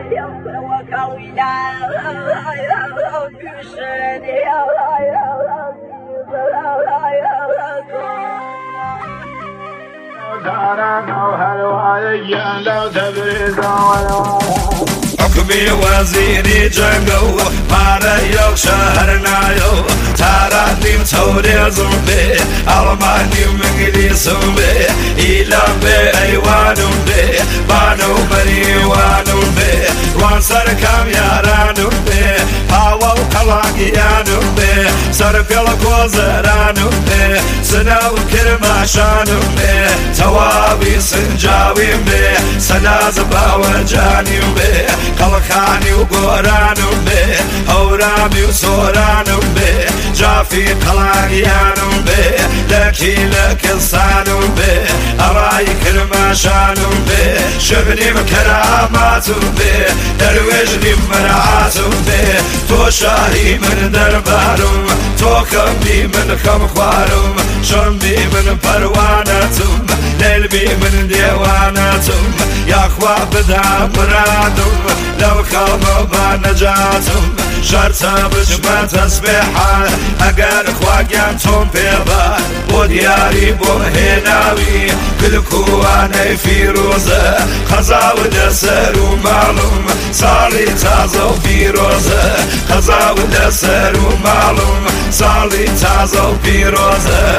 حكمي وزيري جنگو مارا يو شهرنا يو تارانيم توري زنبي ألمانيم انجليزم بي إيلام بي أيوانم بي بانو مريوانم بي روان سركام يارانم بي هاو وقلاقيانم بي سرفيل قوزرانم بي سناو كرماشانم بي توابي سنجاويم بي سناز باوجانيم بي قلخاني وقورانم بي هورامي وسورانم بي جافي قلاقيانم بي لكي لكنسانم بي أراي كرماشانم بي شبني مكراماتم بي درويجني مرعاتم بي تو شاهي من دربارم تو كمبي من خمخوارم شنبي من پروانتم ليلبي من ديوانتم يا اخوا بدا مرادم لو خلم بنجاتم شرطا بجمع تسبيحا اگر خواقيانتم بيبا بو دياري بو هناوي كلكواني فيروزة خزاو دسر ومعلوم صالي تازو فيروزة خزاو دسر ومعلوم صالي تازو فيروزة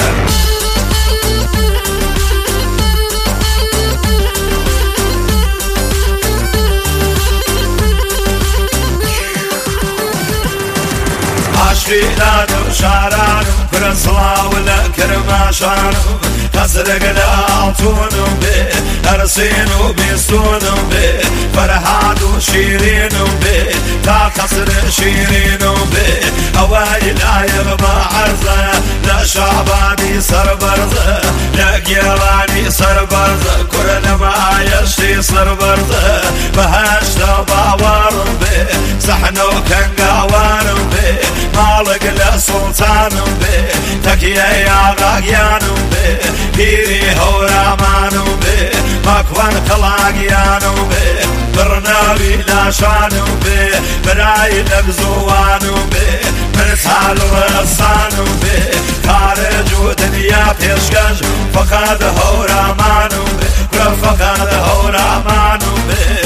عشرينانم شعرانم كرسلاولا كرماشانم تسرقنا عطونم بي أرسينو بيستونم بي فرحان وشيرينم بي تا قصر شيرينم بي أوايل آيب ما عرضة لا شعباني سربرزة لا قيواني سربرزة كرنا ما يشتي سربرزة بهاشتا باوارم بي صحنو كان قاوانم بي مالك لسلطانم بي تكيه يا غاقيانم بي بيري هورامانم بي مكوان قلاقيانم بي برناوي لاشانم بي براي لبزوانم بي مرسال ورسانم بي خارج دنيا بيشكش فقد هورامانم بي فقد هورامانم بي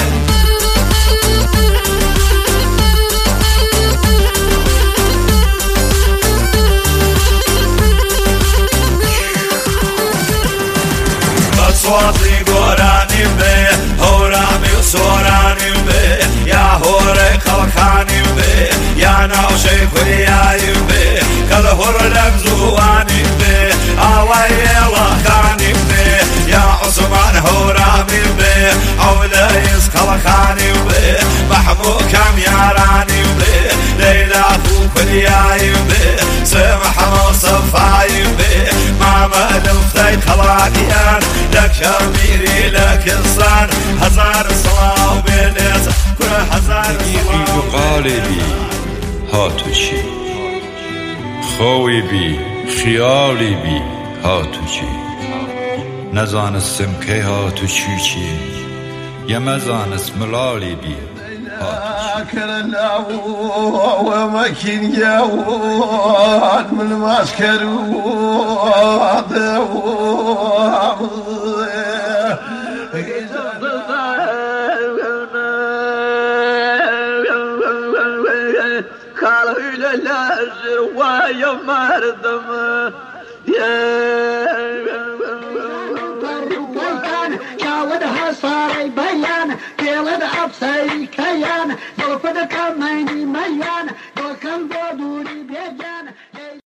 صوتي قراني بي هورامي وصوراني بي يا هوري خلقاني بي يا ناوشي كرياي بي كل هور لبزواني بي آوائي لخاني بي يا عثمان هورامي بي عولايس خلقاني بي محمود كم ياراني بي ليلى كرياي بي سمح مصفاي بي ماما لفتي خلاقيان لك أميري لك إنسان هزار صلاة وبيليز كل هزار صلاة قالبي هاتو چی خوی بی خیالی بی هاتو چی نزانستم که هاتو چی یمزانست ملالی بی كرنا ومكين جواد من المعسكر قالوا للازر ويا مردم كان جاودها صار بيان قيل ابصري